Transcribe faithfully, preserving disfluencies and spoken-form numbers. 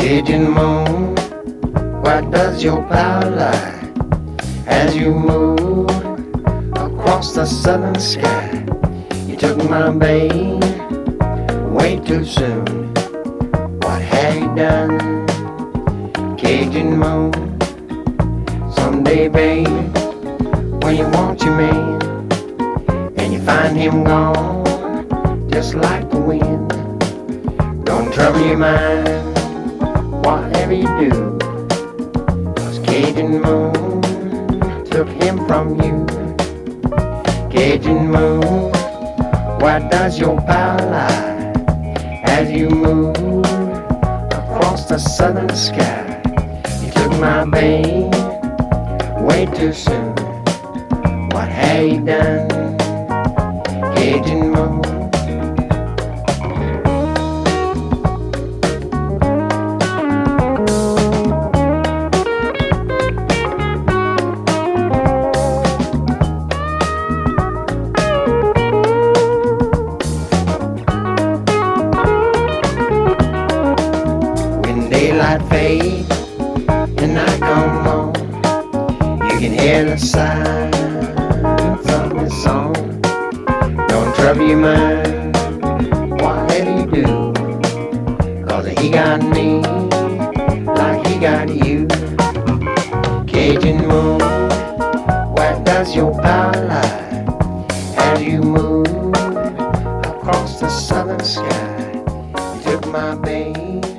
Cajun moon, where does your power lie? As you move across the southern sky, you took my babe way too soon. What have you done? Cajun moon, someday, baby, when you want your man and you find him gone, just like the wind, don't trouble your mind, whatever you do, 'cause Cajun moon took him from you. Cajun moon, where does your power lie? As you move across the southern sky, you took my babe way too soon. What have you done? Cajun moon. Daylight fade and night come on, you can hear the signs of the song. Don't trouble your mind, whatever you do, 'cause he got me like he got you. Cajun moon, where does your power lie? As you move across the southern sky, you took my babe